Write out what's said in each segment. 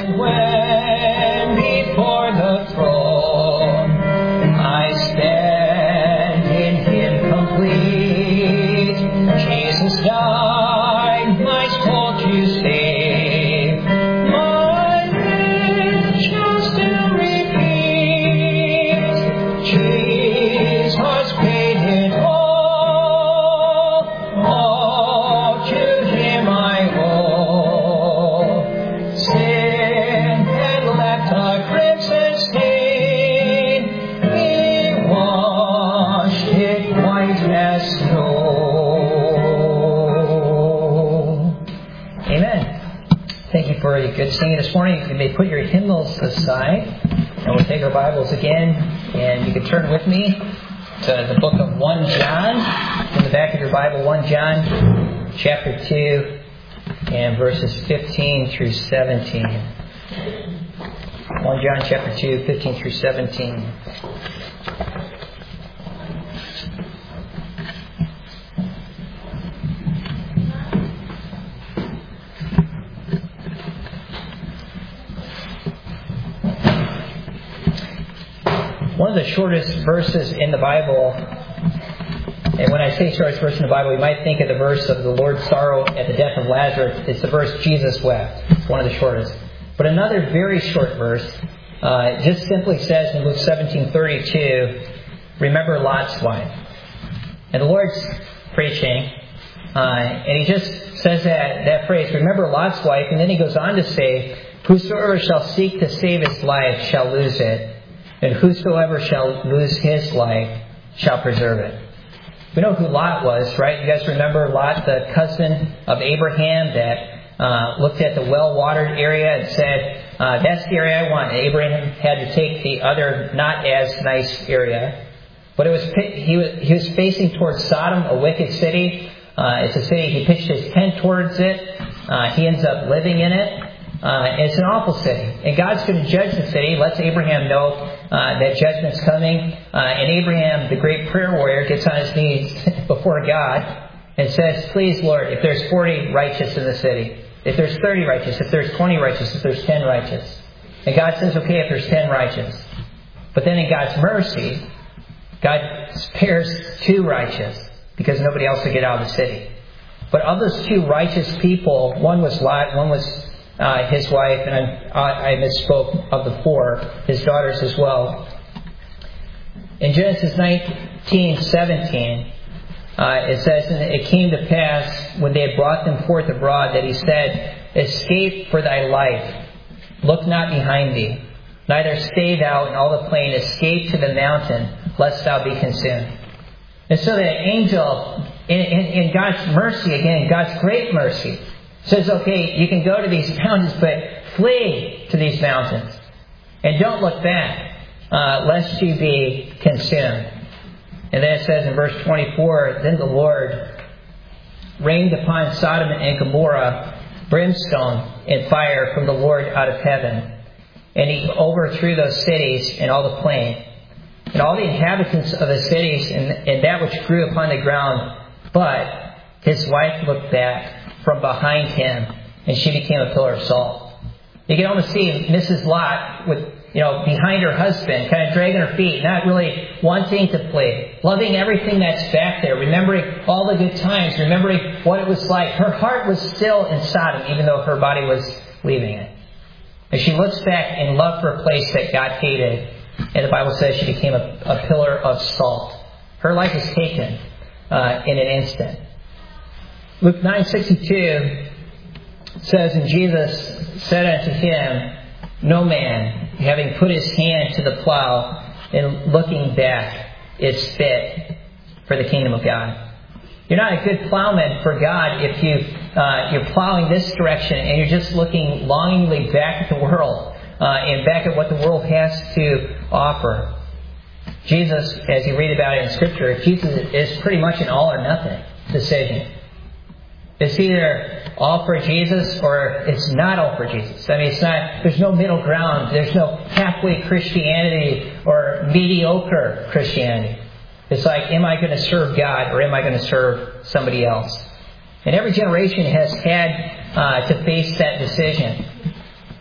And when before the throne I stand in Him complete, Jesus died my soul to save. My lips shall still repeat, Jesus paid it all to Him I owe. Sin had left a crimson stain, He washed it white as snow. Amen. Thank you for your good singing this morning. You may put your hymnals aside, and we'll take our Bibles again, and you can turn with me to the book of 1 John. In the back of your Bible, 1 John, chapter 2, and verses 15 through 17. 1 John chapter 2, 15 through 17. One of the shortest verses in the Bible, and when I say shortest verse in the Bible, you might think of the verse of the Lord's sorrow at the death of Lazarus. It's the verse Jesus wept. It's one of the shortest. But another very short verse just simply says in Luke 17:32, remember Lot's wife. And the Lord's preaching, and He just says that phrase, remember Lot's wife, and then He goes on to say, whosoever shall seek to save his life shall lose it, and whosoever shall lose his life shall preserve it. We know who Lot was, right? You guys remember Lot, the cousin of Abraham that looked at the well-watered area and said, that's the area I want. And Abraham had to take the other not as nice area. But he was facing towards Sodom, a wicked city. It's a city, he pitched his tent towards it. He ends up living in it. And it's an awful city. And God's going to judge the city, lets Abraham know that judgment's coming. And Abraham, the great prayer warrior, gets on his knees before God and says, please, Lord, if there's 40 righteous in the city, if there's 30 righteous, if there's 20 righteous, if there's 10 righteous. And God says, okay, if there's 10 righteous. But then in God's mercy, God spares 2 righteous because nobody else will get out of the city. But of those 2 righteous people, one was Lot, one was his wife, and I misspoke of the 4, his daughters as well. In Genesis 19:17, it says, and it came to pass when they had brought them forth abroad that he said, escape for thy life, look not behind thee, neither stay thou in all the plain, escape to the mountain, lest thou be consumed. And so the angel, in God's mercy, again, God's great mercy, says, okay, you can go to these mountains, but flee to these mountains. And don't look back, lest you be consumed. And then it says in verse 24, then the Lord rained upon Sodom and Gomorrah brimstone and fire from the Lord out of heaven. And He overthrew those cities and all the plain, and all the inhabitants of the cities and that which grew upon the ground. But His wife looked back from behind Him, and she became a pillar of salt. You can almost see Mrs. Lot with, behind her husband, kind of dragging her feet, not really wanting to flee, loving everything that's back there, remembering all the good times, remembering what it was like. Her heart was still in Sodom, even though her body was leaving it. And she looks back in love for a place that God hated, and the Bible says she became a pillar of salt. Her life was taken in an instant. Luke 9:62 says, and Jesus said unto him, no man, having put his hand to the plow and looking back, is fit for the kingdom of God. You're not a good plowman for God if you're plowing this direction and you're just looking longingly back at the world and back at what the world has to offer. Jesus, as you read about it in Scripture, Jesus is pretty much an all or nothing decision. It's either all for Jesus or it's not all for Jesus. I mean, there's no middle ground. There's no halfway Christianity or mediocre Christianity. It's like, am I going to serve God or am I going to serve somebody else? And every generation has had to face that decision.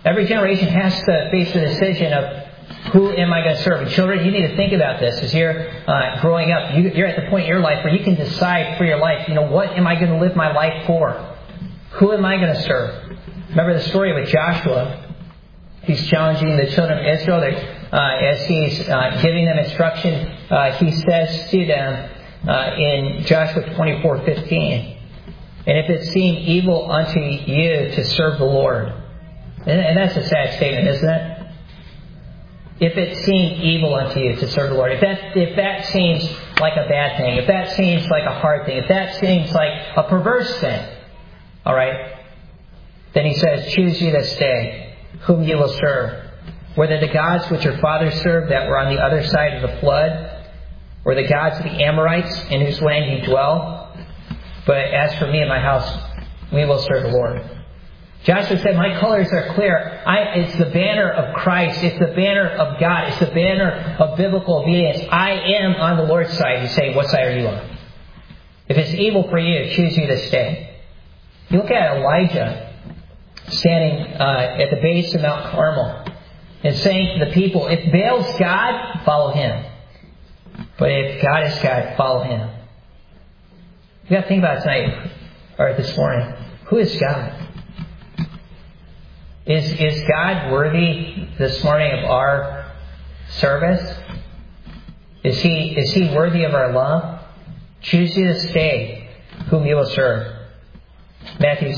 Every generation has to face the decision of, who am I going to serve? And children, you need to think about this as you're growing up. You're at the point in your life where you can decide for your life, what am I going to live my life for? Who am I going to serve? Remember the story with Joshua. He's challenging the children of Israel. As he's giving them instruction, he says to them in Joshua 24:15, and if it seem evil unto you to serve the Lord. And that's a sad statement, isn't it? If it seemed evil unto you to serve the Lord, if that seems like a bad thing, if that seems like a hard thing, if that seems like a perverse thing, all right, then he says, choose you this day whom you will serve, whether the gods which your fathers served that were on the other side of the flood, or the gods of the Amorites in whose land you dwell. But as for me and my house, we will serve the Lord. Joshua said, my colors are clear. It's the banner of Christ. It's the banner of God. It's the banner of biblical obedience. I am on the Lord's side. You say, what side are you on? If it's evil for you, choose you this day. You look at Elijah standing at the base of Mount Carmel and saying to the people, if Baal's God, follow him. But if God is God, follow him. You got to think about it tonight, or this morning. Who is God? Is God worthy this morning of our service? Is He worthy of our love? Choose you this day whom you will serve. Matthew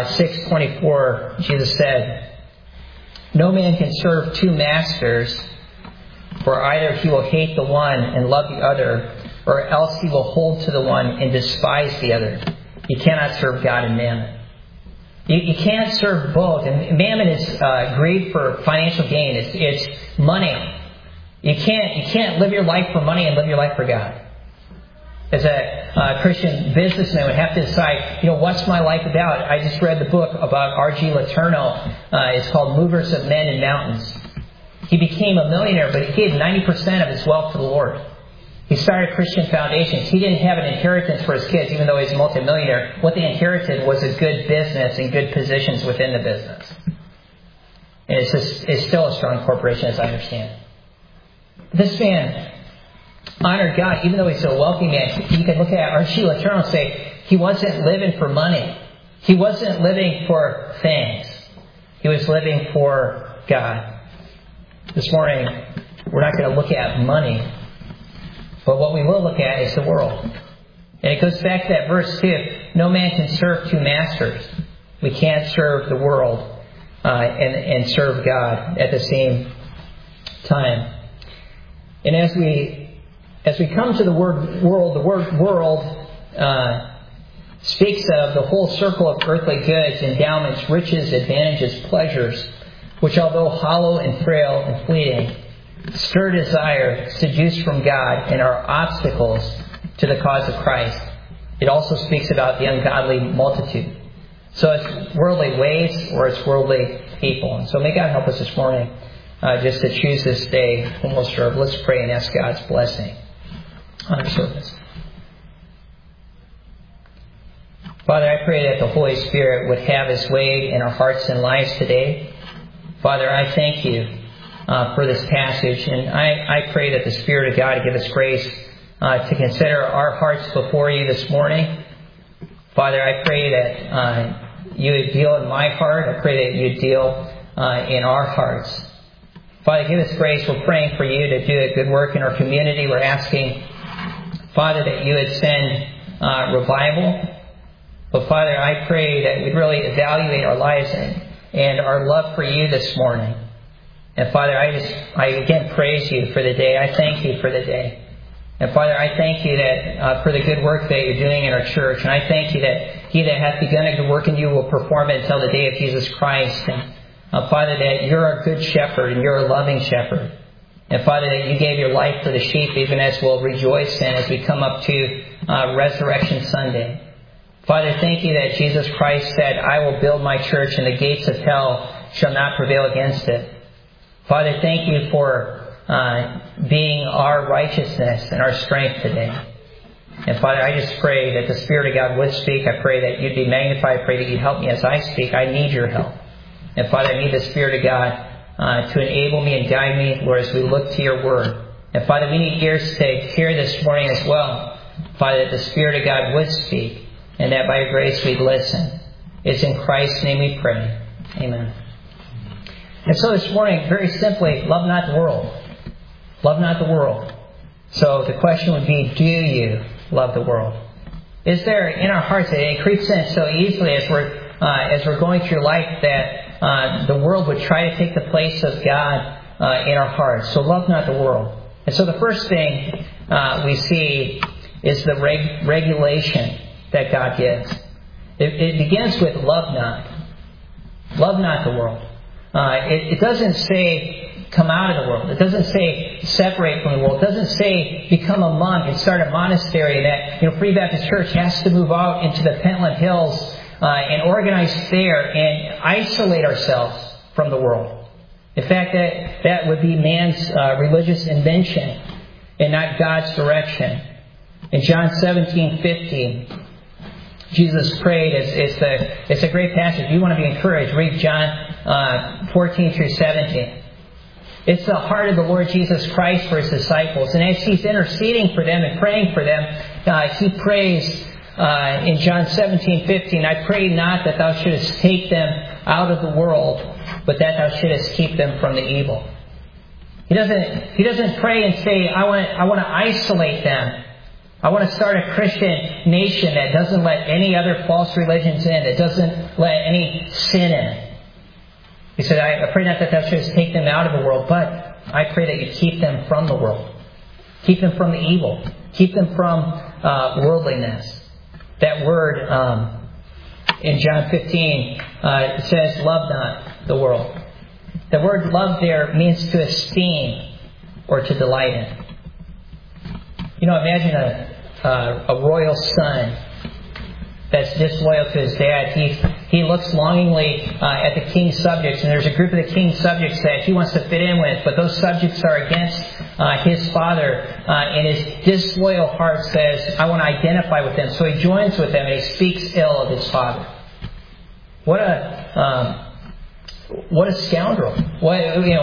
6:24, Jesus said, no man can serve two masters, for either he will hate the one and love the other, or else he will hold to the one and despise the other. You cannot serve God and mammon. You can't serve both. And mammon is greed for financial gain. It's money. You can't live your life for money and live your life for God. As a Christian businessman would have to decide, what's my life about? I just read the book about R.G. Letourneau. It's called Movers of Men and Mountains. He became a millionaire, but he gave 90% of his wealth to the Lord. He started Christian Foundations. He didn't have an inheritance for his kids, even though he's a multimillionaire. What they inherited was a good business and good positions within the business. And it's still a strong corporation, as I understand. This man honored God, even though he's a wealthy man. You can look at R.G. Letourneau and say, he wasn't living for money. He wasn't living for things. He was living for God. This morning, we're not going to look at money. But what we will look at is the world. And it goes back to that verse 2. No man can serve two masters. We can't serve the world and serve God at the same time. And as we come to the word world, the word world speaks of the whole circle of earthly goods, endowments, riches, advantages, pleasures, which although hollow and frail and fleeting, stir desire, seduce from God, and are obstacles to the cause of Christ. It also speaks about the ungodly multitude. So it's worldly ways or it's worldly people. And so may God help us this morning just to choose this day whom we'll serve. Let's pray and ask God's blessing on our service. Father, I pray that the Holy Spirit would have His way in our hearts and lives today. Father, I thank you for this passage. And I pray that the Spirit of God would give us grace to consider our hearts before you this morning. Father, I pray that you would deal in my heart. I pray that you would deal in our hearts. Father, give us grace. We're praying for you to do a good work in our community. We're asking, Father, that you would send revival. But Father, I pray that we'd really evaluate our lives and our love for you this morning. And Father, I again praise you for the day. I thank you for the day. And Father, I thank you that for the good work that you're doing in our church. And I thank you that he that hath begun a good work in you will perform it until the day of Jesus Christ. And Father, that you're a good shepherd and you're a loving shepherd. And Father, that you gave your life for the sheep, even as we'll rejoice in as we come up to Resurrection Sunday. Father, thank you that Jesus Christ said, I will build my church and the gates of hell shall not prevail against it. Father, thank you for being our righteousness and our strength today. And Father, I just pray that the Spirit of God would speak. I pray that you'd be magnified. I pray that you'd help me as I speak. I need your help. And Father, I need the Spirit of God to enable me and guide me, Lord, as we look to your word. And Father, we need ears to hear this morning as well. Father, that the Spirit of God would speak, and that by your grace we'd listen. It's in Christ's name we pray. Amen. And so this morning, very simply, love not the world. Love not the world. So the question would be, do you love the world? Is there in our hearts, it creeps in so easily as we're going through life, that the world would try to take the place of God in our hearts. So love not the world. And so the first thing we see is the regulation that God gives. It begins with love not. Love not the world. It doesn't say come out of the world. It doesn't say separate from the world. It doesn't say become a monk and start a monastery. That Free Baptist Church has to move out into the Pentland Hills and organize there and isolate ourselves from the world. In fact, that would be man's religious invention and not God's direction. In John 17:15, Jesus prayed. It's a great passage. If you want to be encouraged, read John 14 through 17. It's the heart of the Lord Jesus Christ for His disciples. And as He's interceding for them and praying for them, He prays in John 17:15, I pray not that thou shouldest take them out of the world, but that thou shouldest keep them from the evil. He doesn't pray and say, I want to isolate them. I want to start a Christian nation that doesn't let any other false religions in, that doesn't let any sin in. He said, I pray not that thou shouldest take them out of the world, but I pray that you keep them from the world. Keep them from the evil. Keep them from worldliness. That word in John 15 it says, love not the world. The word love there means to esteem or to delight in. Imagine a royal son that's disloyal to his dad. He looks longingly at the king's subjects, and there's a group of the king's subjects that he wants to fit in with, but those subjects are against his father, and his disloyal heart says, I want to identify with them. So he joins with them, and he speaks ill of his father. What a scoundrel! What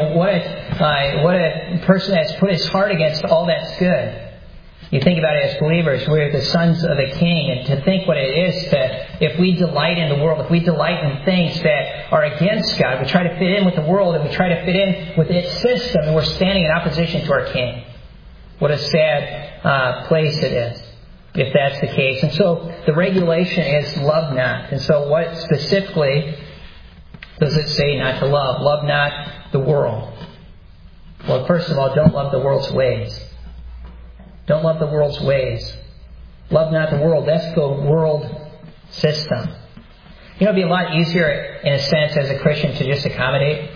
a person that's put his heart against all that's good. You think about it as believers, we're the sons of the King, and to think what it is that if we delight in the world, if we delight in things that are against God, we try to fit in with the world and we try to fit in with its system, and we're standing in opposition to our King. What a sad place it is if that's the case. And so the regulation is love not. And so what specifically does it say not to love? Love not the world. Well, first of all, don't love the world's ways. Don't love the world's ways. Love not the world. That's the world system. It'd be a lot easier, in a sense, as a Christian to just accommodate.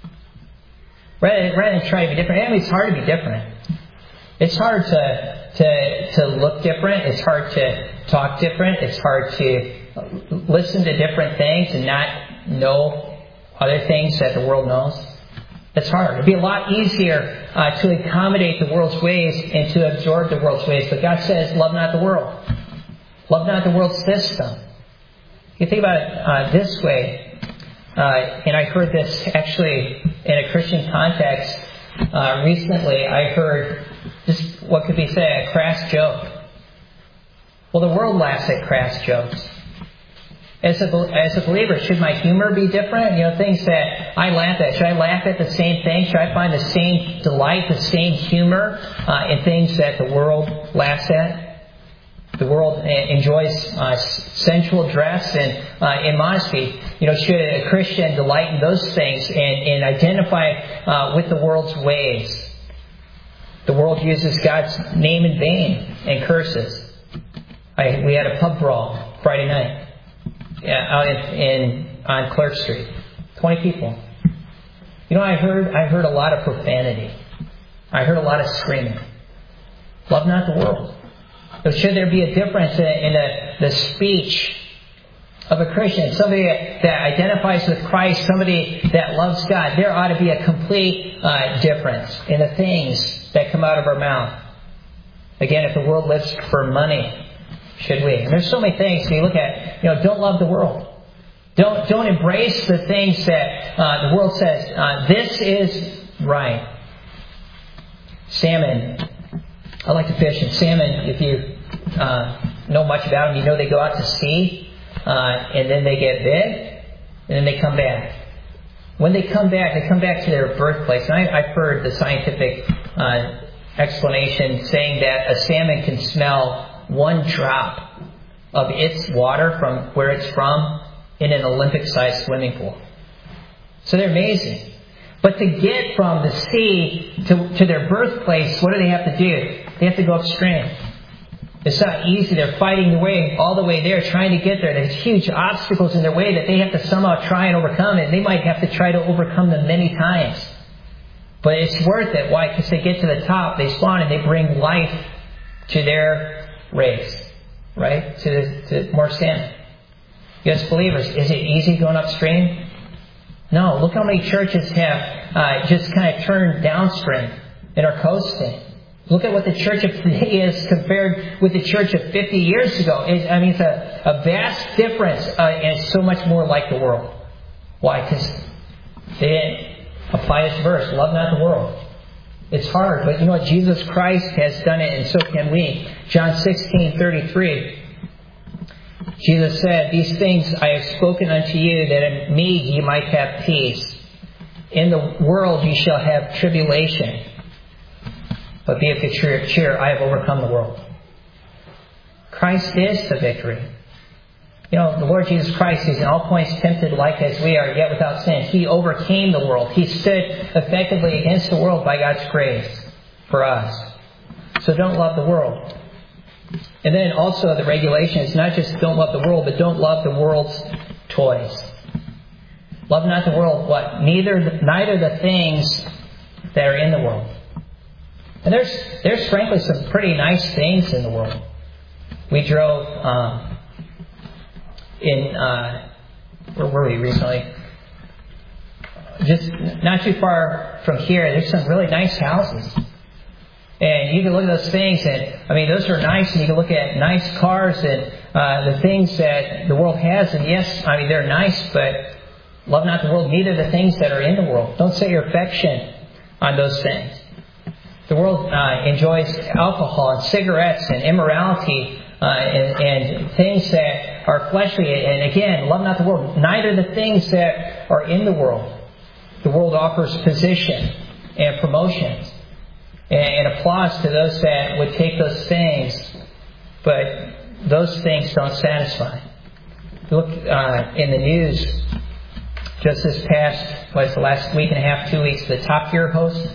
Rather than try to be different. I mean, it's hard to be different. It's hard to look different. It's hard to talk different. It's hard to listen to different things and not know other things that the world knows. It's hard. It'd be a lot easier to accommodate the world's ways and to absorb the world's ways. But God says, love not the world. Love not the world system. You think about it this way, and I heard this actually in a Christian context recently. I heard just what could be said, a crass joke. Well, the world laughs at crass jokes. As a believer, should my humor be different? Things that I laugh at. Should I laugh at the same thing? Should I find the same delight, the same humor in things that the world laughs at? The world enjoys sensual dress and immodesty. Should a Christian delight in those things and identify with the world's ways? The world uses God's name in vain and curses. We had a pub brawl Friday night. Out on Clark Street. 20 people. I heard a lot of profanity. I heard a lot of screaming. Love not the world. So should there be a difference in the speech of a Christian, somebody that identifies with Christ, somebody that loves God, there ought to be a complete difference in the things that come out of our mouth. Again, if the world lives for money, should we? And there's so many things we look at. Don't love the world. Don't embrace the things that the world says, this is right. Salmon. I like to fish, and salmon, if you know much about them, you know they go out to sea, and then they get big, and then they come back. When they come back to their birthplace. And I've heard the scientific explanation saying that a salmon can smell one drop of its water from where it's from in an Olympic-sized swimming pool. So they're amazing. But to get from the sea to their birthplace, what do they have to do? They have to go upstream. It's not easy. They're fighting the way all the way there, trying to get there. There's huge obstacles in their way that they have to somehow try and overcome. And they might have to try to overcome them many times. But it's worth it. Why? Because they get to the top, they spawn, and they bring life to their race. Right? To more salmon. Yes, believers, is it easy going upstream? No. Look how many churches have just kind of turned downstream and are coasting. Look at what the church of today is compared with the church of 50 years ago. It's a vast difference, and it's so much more like the world. Why? Because they didn't apply this verse, love not the world. It's hard, but you know what? Jesus Christ has done it, and so can we. John 16:33. Jesus said, "These things I have spoken unto you, that in me ye might have peace. In the world ye shall have tribulation. But be of good cheer, I have overcome the world." Christ is the victory. You know, the Lord Jesus Christ is in all points tempted like as we are, yet without sin. He overcame the world. He stood effectively against the world by God's grace for us. So don't love the world. And then also the regulation is not just don't love the world, but don't love the world's toys. Love not the world, what? Neither the things that are in the world. And there's frankly some pretty nice things in the world. We drove where were we recently? Just not too far from here, there's some really nice houses. And you can look at those things, and those are nice, and you can look at nice cars and the things that the world has, and yes, they're nice, but love not the world, neither the things that are in the world. Don't set your affection on those things. The world enjoys alcohol and cigarettes and immorality and things that are fleshly. And again, love not the world, neither the things that are in the world. The world offers position and promotions and applause to those that would take those things, but those things don't satisfy. Look in the news just this past, the last week and a half, 2 weeks, the Top Gear host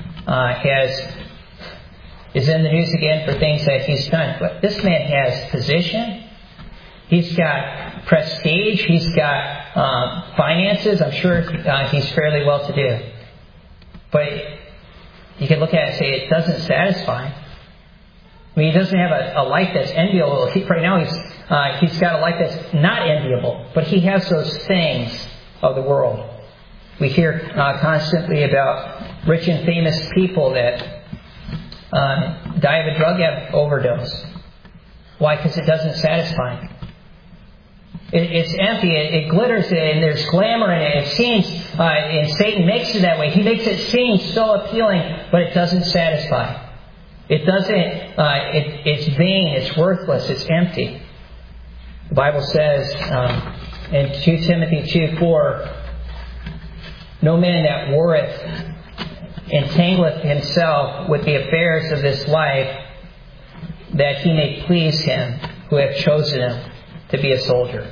is in the news again for things that he's done. But this man has position. He's got prestige. He's got finances. I'm sure he's fairly well to do. But you can look at it and say it doesn't satisfy. He doesn't have a life that's enviable. Right now he's got a life that's not enviable. But he has those things of the world. We hear constantly about rich and famous people that die of a drug overdose. Why? Because it doesn't satisfy. It's empty. It glitters and there's glamour in it. It seems, and Satan makes it that way. He makes it seem so appealing, but it doesn't satisfy. It doesn't. It's vain. It's worthless. It's empty. The Bible says in 2 Timothy 2:4, "No man that warreth entangleth himself with the affairs of this life, that he may please him who hath chosen him to be a soldier."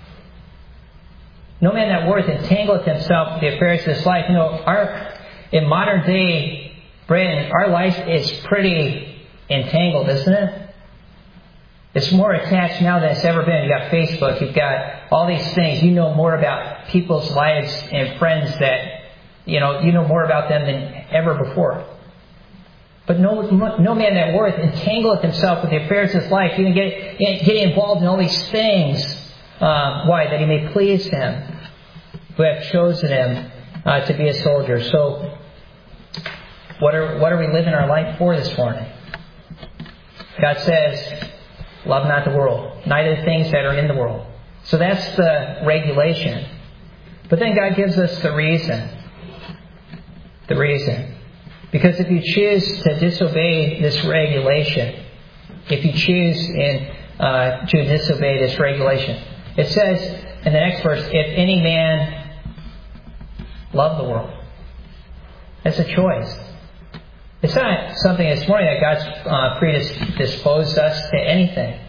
No man that warreth entangleth himself with the affairs of this life. In modern day Britain, our life is pretty entangled, isn't it? It's more attached now than it's ever been. You've got Facebook, you've got all these things. You know more about people's lives and friends that you know more about them than ever before. But no man that warreth entangleth himself with the affairs of his life. You can get involved in all these things. Why? That he may please him who hath chosen him to be a soldier. So, what are we living our life for this morning? God says, love not the world, neither the things that are in the world. So that's the regulation. But then God gives us the reason. The reason. Because if you choose to disobey this regulation, if you choose to disobey this regulation, it says in the next verse, if any man love the world. That's a choice. It's not something this morning that God's predisposed us to anything.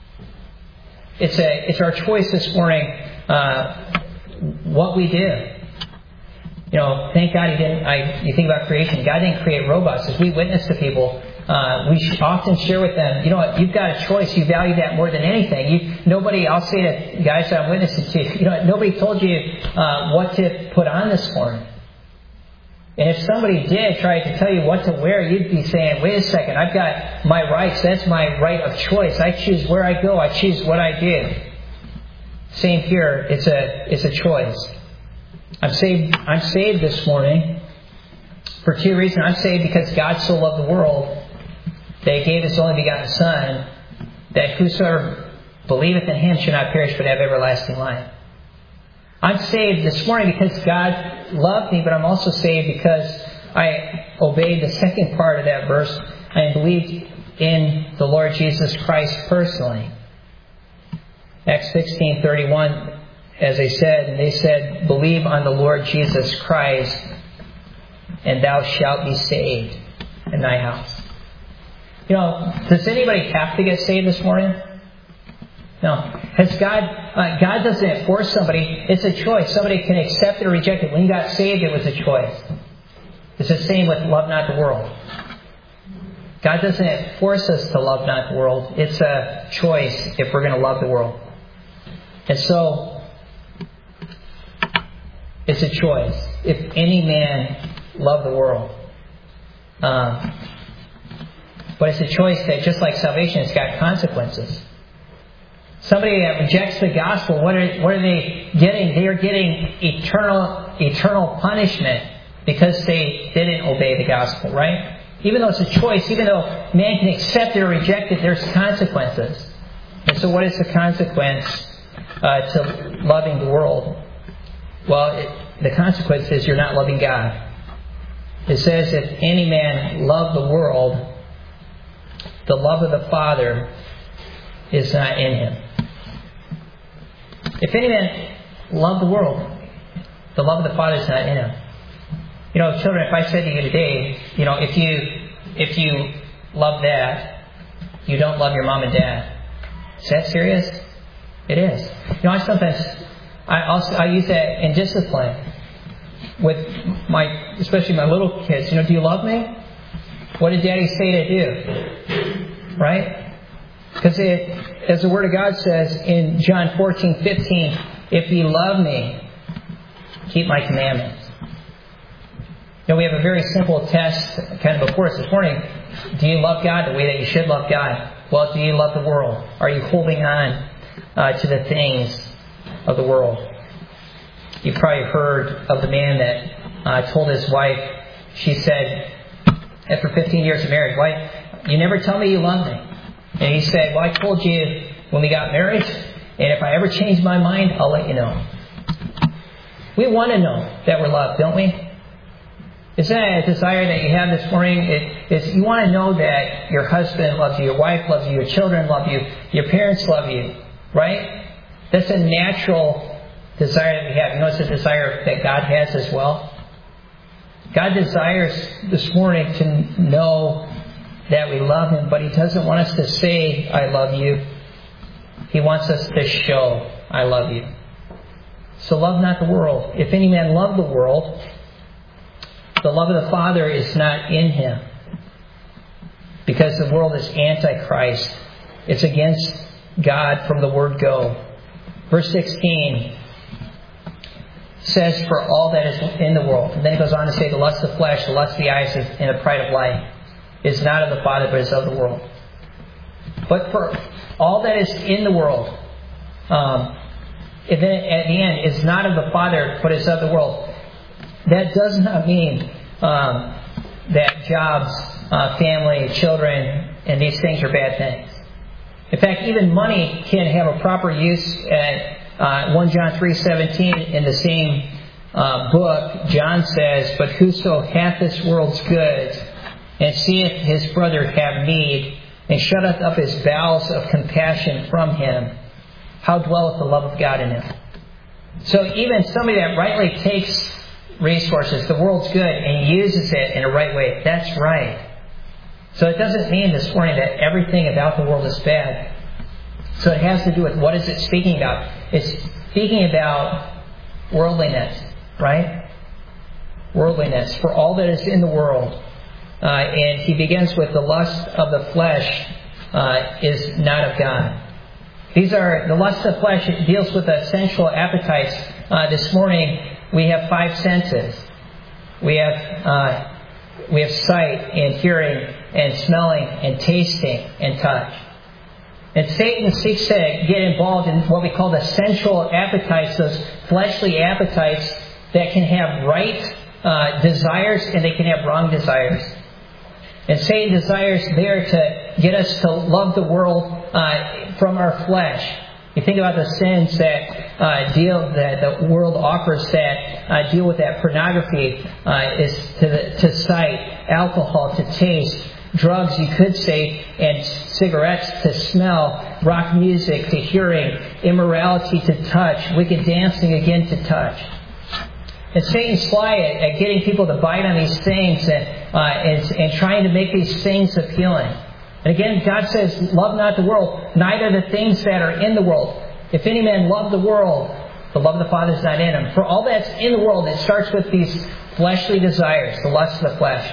It's our choice this morning what we do. Thank God He didn't. You think about creation. God didn't create robots. As we witness to people, we often share with them, you know what, you've got a choice. You value that more than anything. I'll say to guys that I'm witnessing to, nobody told you what to put on this morning. And if somebody did try to tell you what to wear, you'd be saying, wait a second, I've got my rights. That's my right of choice. I choose where I go. I choose what I do. Same here. It's a choice. I'm saved this morning for two reasons. I'm saved because God so loved the world that He gave His only begotten Son, that whosoever believeth in Him should not perish but have everlasting life. I'm saved this morning because God loved me, but I'm also saved because I obeyed the second part of that verse. I believed in the Lord Jesus Christ personally. Acts 16:31, as they said, believe on the Lord Jesus Christ, and thou shalt be saved in thy house. Does anybody have to get saved this morning? No. Has God doesn't force somebody. It's a choice. Somebody can accept it or reject it. When you got saved, it was a choice. It's the same with love not the world. God doesn't force us to love not the world. It's a choice if we're going to love the world. And so, it's a choice. If any man love the world. But it's a choice that, just like salvation, it's got consequences. Somebody that rejects the gospel, what are they getting? They are getting eternal punishment because they didn't obey the gospel, right? Even though it's a choice, even though man can accept it or reject it, there's consequences. And so what is the consequence to loving the world? Well, the consequence is you're not loving God. It says, if any man love the world, the love of the Father is not in him. If any man love the world, the love of the Father is not in him. Children, if I said to you today, if you love that, you don't love your mom and dad. Is that serious? It is. I use that in discipline with especially my little kids. Do you love me? What did Daddy say to do? Right? Because as the Word of God says in John 14:15, if ye love me, keep my commandments. We have a very simple test kind of before us this morning. Do you love God the way that you should love God? Well, do you love the world? Are you holding on to the things of the world? You've probably heard of the man that told his wife, she said, after 15 years of marriage, wife, you never tell me you love me. And he said, well, I told you when we got married, and if I ever change my mind, I'll let you know. We want to know that we're loved, don't we? Is that a desire that you have this morning? You want to know that your husband loves you, your wife loves you, your children love you, your parents love you, right? That's a natural desire that we have. It's a desire that God has as well. God desires this morning to know that we love Him, but He doesn't want us to say, I love you. He wants us to show, I love you. So love not the world. If any man love the world, the love of the Father is not in him. Because the world is antichrist. It's against God from the word go. Verse 16 says, for all that is in the world. And then it goes on to say, the lust of the flesh, the lust of the eyes, and the pride of life is not of the Father, but is of the world. But for all that is in the world, and then at the end, is not of the Father, but is of the world. That does not mean that jobs, family, children, and these things are bad things. In fact, even money can have a proper use 1 John 3:17 in the same book, John says, "But whoso hath this world's goods, and seeth his brother have need, and shutteth up his bowels of compassion from him, how dwelleth the love of God in him?" So even somebody that rightly takes resources, the world's good, and uses it in a right way, that's right. So it doesn't mean this morning that everything about the world is bad. So it has to do with what is it speaking about? It's speaking about worldliness, right? Worldliness, for all that is in the world. And he begins with the lust of the flesh is not of God. These are the lust of the flesh. It deals with the sensual appetites. This morning we have 5 senses. We have sight and hearing and smelling and tasting and touch. And Satan seeks to get involved in what we call the sensual appetites, those fleshly appetites that can have right desires and they can have wrong desires. And Satan desires there to get us to love the world from our flesh. You think about the sins that that the world offers that deal with that. Pornography is to sight, alcohol to taste, drugs you could say, and cigarettes to smell, rock music to hearing, immorality to touch, wicked dancing again to touch. And Satan's sly at getting people to bite on these things and trying to make these things appealing. And again, God says, "Love not the world, neither the things that are in the world. If any man love the world, the love of the Father is not in him." For all that's in the world, it starts with these fleshly desires, the lust of the flesh.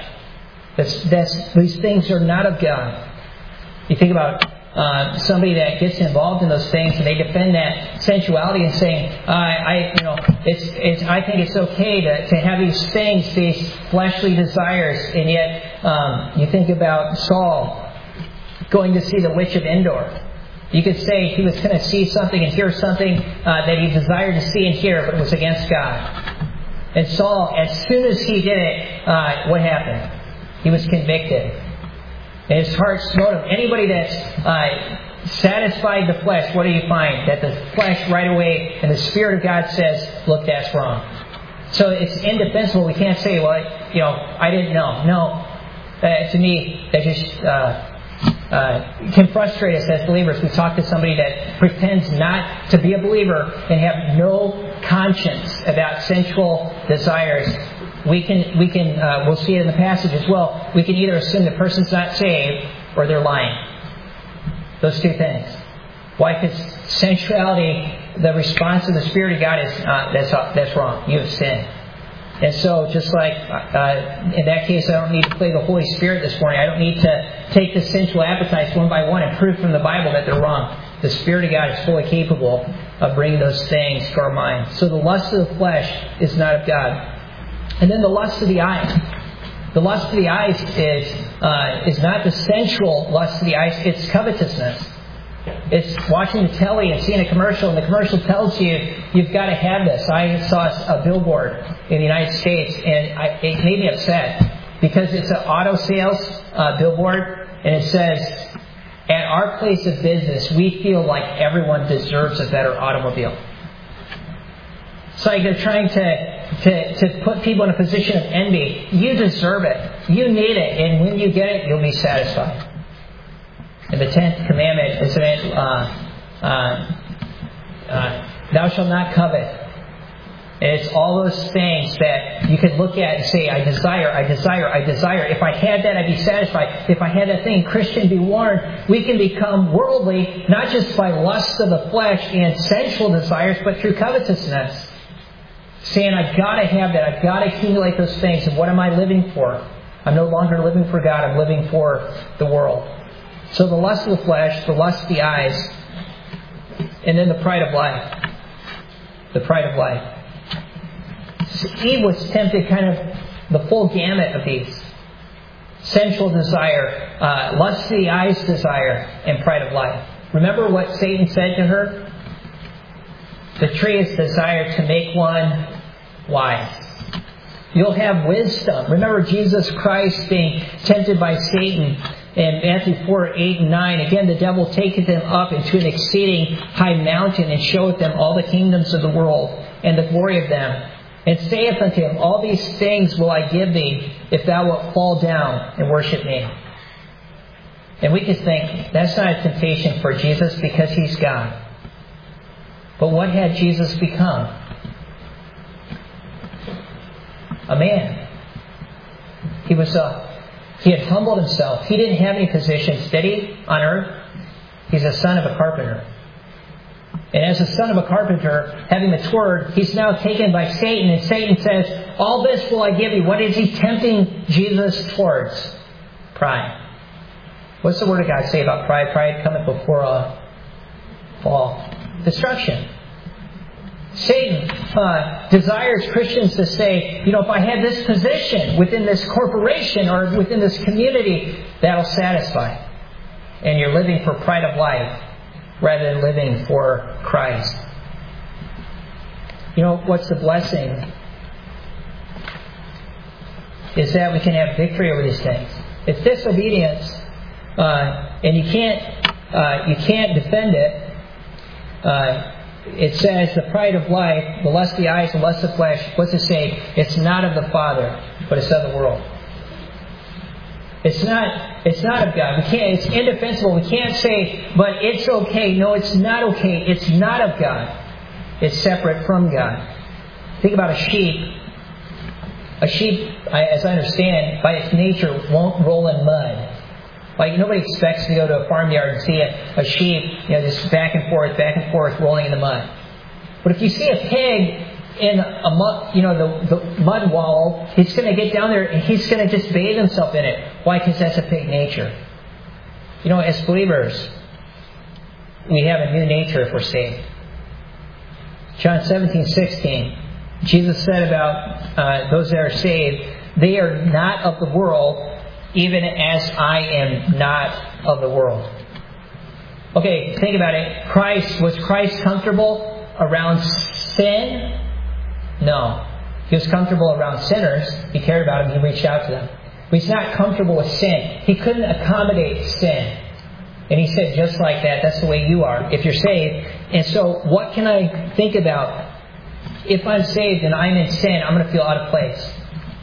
These things are not of God. You think about somebody that gets involved in those things and they defend that sensuality and saying, I think it's okay to have these things, these fleshly desires, and yet you think about Saul going to see the witch of Endor. You could say he was going to see something and hear something that he desired to see and hear, but it was against God. And Saul, as soon as he did it, what happened? He was convicted. And his heart smote him. Anybody that's satisfied the flesh, what do you find? That the flesh right away, and the Spirit of God says, look, that's wrong. So it's indefensible. We can't say, well, I didn't know. No. To me, that just can frustrate us as believers. We talk to somebody that pretends not to be a believer and have no conscience about sensual desires. We'll see it in the passage as well. We can either assume the person's not saved or they're lying. Those two things. Why? Because sensuality, the response of the Spirit of God is that's wrong. You have sinned. And so, just like in that case, I don't need to play the Holy Spirit this morning. I don't need to take the sensual appetites one by one and prove from the Bible that they're wrong. The Spirit of God is fully capable of bringing those things to our mind. So the lust of the flesh is not of God. And then the lust of the eyes. The lust of the eyes is not the sensual lust of the eyes. It's covetousness. It's watching the telly and seeing a commercial, and the commercial tells you, you've got to have this. I saw a billboard in the United States, and it made me upset because it's an auto sales billboard, and it says, "At our place of business, we feel like everyone deserves a better automobile." It's like they're trying to put people in a position of envy. You deserve it. You need it, and when you get it, you'll be satisfied. And the 10th commandment is thou shalt not covet. And it's all those things that you could look at and say, I desire. If I had that, I'd be satisfied. If I had that thing, Christian, be warned. We can become worldly, not just by lust of the flesh and sensual desires, but through covetousness. Saying, I've got to have that. I've got to accumulate those things. And what am I living for? I'm no longer living for God. I'm living for the world. So the lust of the flesh, the lust of the eyes, and then the pride of life. The pride of life. Eve was tempted kind of the full gamut of these. Sensual desire, lust of the eyes desire, and pride of life. Remember what Satan said to her? The tree is desired to make one wise. You'll have wisdom. Remember Jesus Christ being tempted by Satan In Matthew 4, 8 and 9, again, the devil taketh them up into an exceeding high mountain, and showeth them all the kingdoms of the world, and the glory of them. And saith unto him, All these things will I give thee, if thou wilt fall down and worship me. And we could think, that's not a temptation for Jesus because He's God. But what had Jesus become? A man. He had humbled Himself. He didn't have any positions, did He, on earth? He's a son of a carpenter. And as a son of a carpenter, having matured, He's now taken by Satan. And Satan says, All this will I give you. What is he tempting Jesus towards? Pride. What's the Word of God say about pride? Pride cometh before a fall. Destruction. Satan desires Christians to say, if I had this position within this corporation or within this community, that'll satisfy. And you're living for pride of life rather than living for Christ. What's the blessing? Is that we can have victory over these things. It's disobedience, and you can't defend it. It says the pride of life, the lust of the eyes, the lust of the flesh. What's it say? It's not of the Father, but it's of the world. It's not of God. It's indefensible. We can't say, but it's okay. No, it's not okay. It's not of God. It's separate from God. Think about a sheep. A sheep, as I understand, by its nature, won't roll in mud. Like, nobody expects to go to a farmyard and see a sheep, just back and forth, rolling in the mud. But if you see a pig in a mud, the mud wall, he's going to get down there and he's going to just bathe himself in it. Why? Because that's a pig nature. As believers, we have a new nature if we're saved. John 17:16, Jesus said about those that are saved, they are not of the world, even as I am not of the world. Okay, think about it. Was Christ comfortable around sin? No. He was comfortable around sinners. He cared about them. He reached out to them. But He's not comfortable with sin. He couldn't accommodate sin. And He said, just like that, that's the way you are, if you're saved. And so, what can I think about? If I'm saved and I'm in sin, I'm going to feel out of place.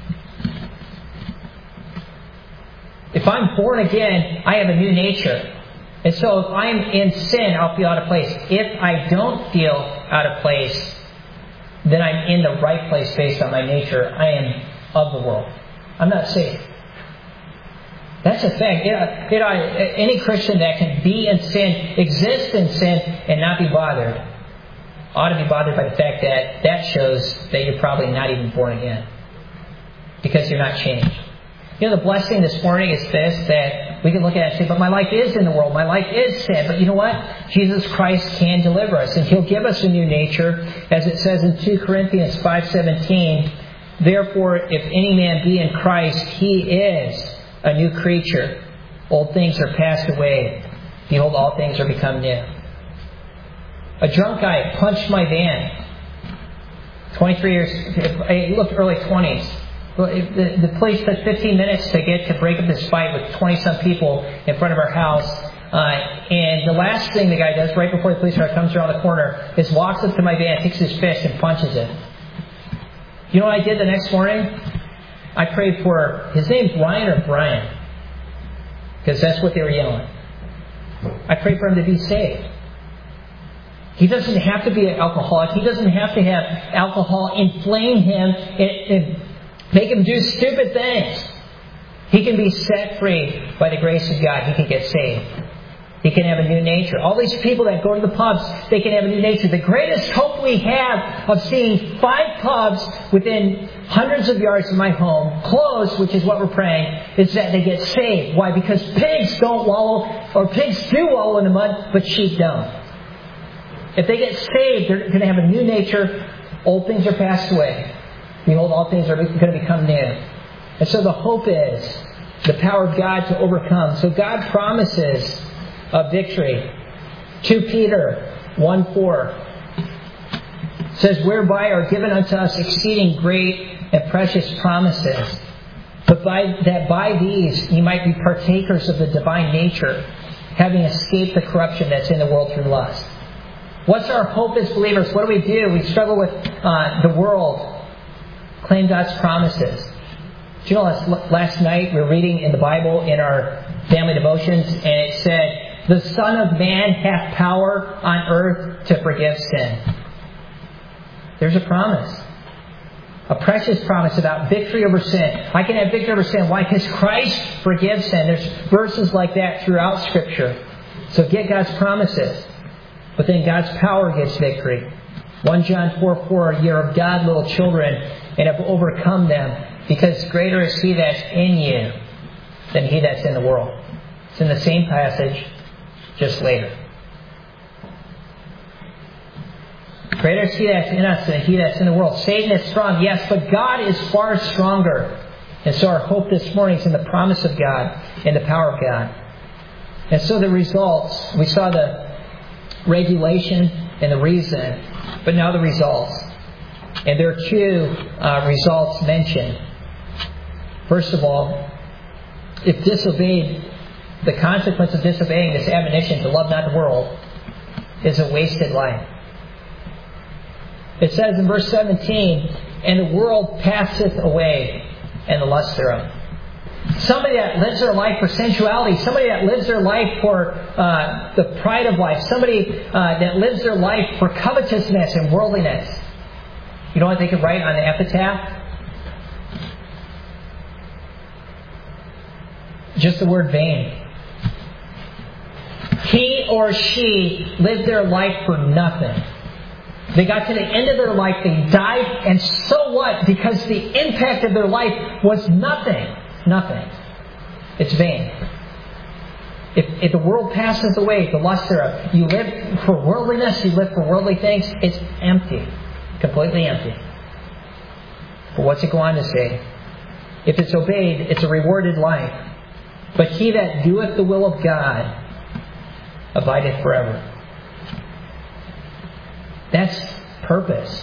If I'm born again, I have a new nature. And so if I'm in sin, I'll feel out of place. If I don't feel out of place, then I'm in the right place based on my nature. I am of the world. I'm not saved. That's a fact. Any Christian that can be in sin, exist in sin, and not be bothered, ought to be bothered by the fact that shows that you're probably not even born again. Because you're not changed. The blessing this morning is this, that we can look at it and say, but my life is in the world. My life is sin. But you know what? Jesus Christ can deliver us. And He'll give us a new nature. As it says in 2 Corinthians 5:17, Therefore, if any man be in Christ, he is a new creature. Old things are passed away. Behold, all things are become new. A drunk guy punched my van. 23 years, he looked early 20s. The police took 15 minutes to break up this fight with 20-some people in front of our house. And the last thing the guy does right before the police car comes around the corner is walks up to my van, takes his fist and punches it. You know what I did the next morning? I prayed for, his name's Ryan or Brian, because that's what they were yelling. I prayed for him to be saved. He doesn't have to be an alcoholic. He doesn't have to have alcohol inflame him and make him do stupid things. He can be set free by the grace of God. He can get saved. He can have a new nature. All these people that go to the pubs, they can have a new nature. The greatest hope we have of seeing 5 pubs within hundreds of yards of my home closed, which is what we're praying, is that they get saved. Why? Because pigs don't wallow, or pigs do wallow in the mud, but sheep don't. If they get saved, they're going to have a new nature. Old things are passed away. Behold, all things are going to become new. And so the hope is the power of God to overcome. So God promises a victory. 2 Peter 1:4 says, whereby are given unto us exceeding great and precious promises, but by these you might be partakers of the divine nature, having escaped the corruption that's in the world through lust. What's our hope as believers? What do? We struggle with the world, claim God's promises. Do you know, last night we were reading in the Bible in our family devotions, and it said, the Son of Man hath power on earth to forgive sin. There's a promise. A precious promise about victory over sin. I can have victory over sin. Why? Because Christ forgives sin. There's verses like that throughout Scripture. So get God's promises. But then God's power gives victory. 1 John 4:4, ye are of God, little children, and have overcome them, because greater is He that's in you than he that's in the world. It's in the same passage, just later. Greater is He that's in us than he that's in the world. Satan is strong, yes, but God is far stronger. And so our hope this morning is in the promise of God and the power of God. And so the results, we saw the regulation and the reason, but now the results. And there are two results mentioned. First of all, if disobeyed, the consequence of disobeying this admonition to love not the world is a wasted life. It says in verse 17, and the world passeth away, and the lust thereof. Somebody that lives their life for sensuality, somebody that lives their life for the pride of life, somebody that lives their life for covetousness and worldliness. You know what they could write on the epitaph? Just the word vain. He or she lived their life for nothing. They got to the end of their life, they died, and so what? Because the impact of their life was nothing. Nothing. It's vain. If the world passes away, the lust thereof, you live for worldliness, you live for worldly things, it's empty. Completely empty. But what's it go on to say? If it's obeyed, it's a rewarded life. But he that doeth the will of God abideth forever. That's purpose.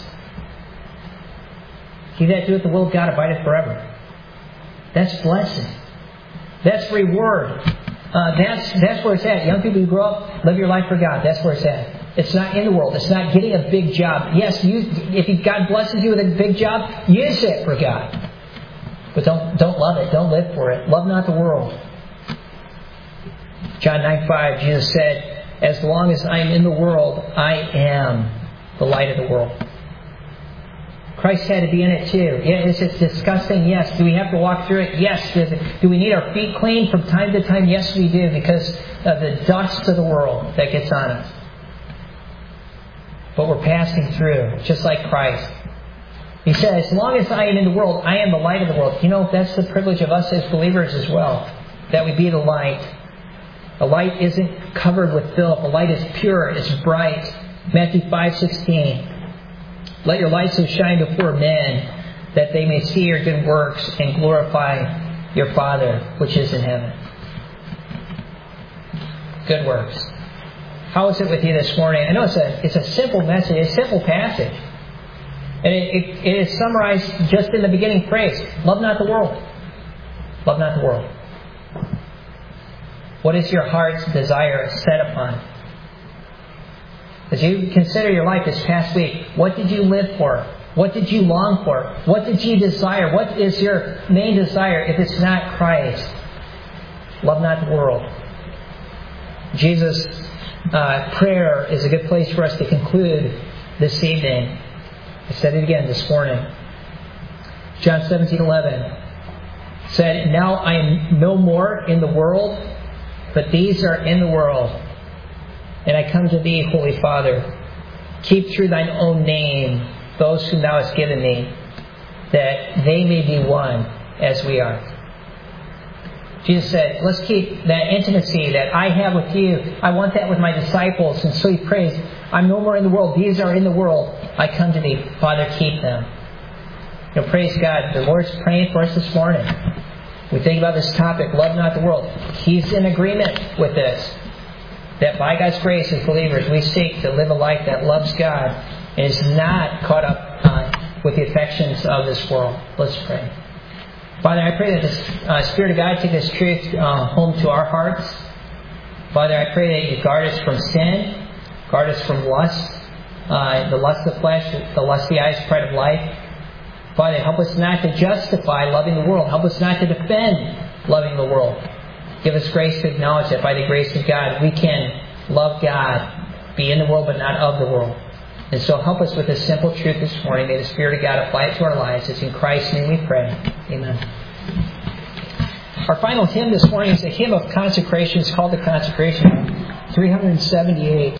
He that doeth the will of God abideth forever. That's blessing. That's reward. That's where it's at. Young people who grow up, live your life for God. That's where it's at. It's not in the world. It's not getting a big job. Yes, if God blesses you with a big job, use it for God. But don't love it. Don't live for it. Love not the world. John 9:5, Jesus said, as long as I am in the world, I am the light of the world. Christ had to be in it too. Is it disgusting? Yes. Do we have to walk through it? Yes. Do we need our feet cleaned from time to time? Yes, we do, because of the dust of the world that gets on us. But we're passing through, just like Christ. He said, as long as I am in the world, I am the light of the world. You know, that's the privilege of us as believers as well, that we be the light. A light isn't covered with filth. A light is pure. It's bright. Matthew 5:16. Let your light so shine before men that they may see your good works and glorify your Father which is in heaven. Good works. How is it with you this morning? I know it's a simple message, a simple passage. And it is summarized just in the beginning phrase. Love not the world. Love not the world. What is your heart's desire set upon? As you consider your life this past week, what did you live for? What did you long for? What did you desire? What is your main desire if it's not Christ? Love not the world. Jesus' prayer is a good place for us to conclude this evening. I said it again this morning. John 17:11 said, now I am no more in the world, but these are in the world. And I come to thee, Holy Father. Keep through thine own name those whom thou hast given me, that they may be one as we are. Jesus said, let's keep that intimacy that I have with you. I want that with my disciples. And so he prays, I'm no more in the world. These are in the world. I come to thee. Father, keep them. You know, praise God. The Lord's praying for us this morning. We think about this topic, love not the world. He's in agreement with this. That by God's grace as believers, we seek to live a life that loves God and is not caught up with the affections of this world. Let's pray. Father, I pray that the Spirit of God take this truth home to our hearts. Father, I pray that you guard us from sin, guard us from lust, the lust of the flesh, the lust of the eyes, pride of life. Father, help us not to justify loving the world. Help us not to defend loving the world. Give us grace to acknowledge that by the grace of God, we can love God, be in the world but not of the world. And so help us with this simple truth this morning. May the Spirit of God apply it to our lives. It's in Christ's name we pray. Amen. Our final hymn this morning is a hymn of consecration. It's called the Consecration, 378.